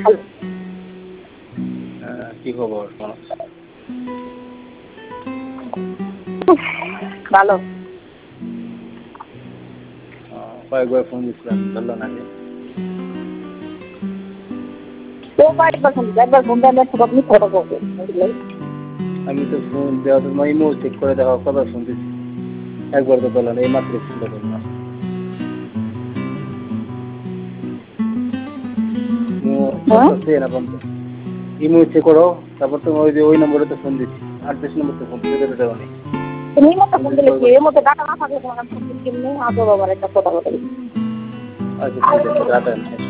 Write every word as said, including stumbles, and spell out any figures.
হ্যাঁ, কি খবর তোমার? ভালো। কয়েকবার ফোন দিচ্ছিলাম, ধরলো না যে। আমি তো ফোন দেওয়া তোমার ইমো চেক করে দেখো কত ফোন দিচ্ছি, একবার তো বললাম এই মাত্র ফোনটা করলাম। ইমো চেক করো, তারপর তোমার ওই যে ওই নম্বরে তো ফোন দিচ্ছি, আটত্রিশ নম্বর তো ফোন দিতে দেওয়া নেই। তুমি মতো ফোন দিলে কি এর মধ্যে ডাটা না থাকলে তোমার ফোন দিলে কেমনি আজব আবার একটা কথা বলে। আচ্ছা ঠিক আছে, ডাটা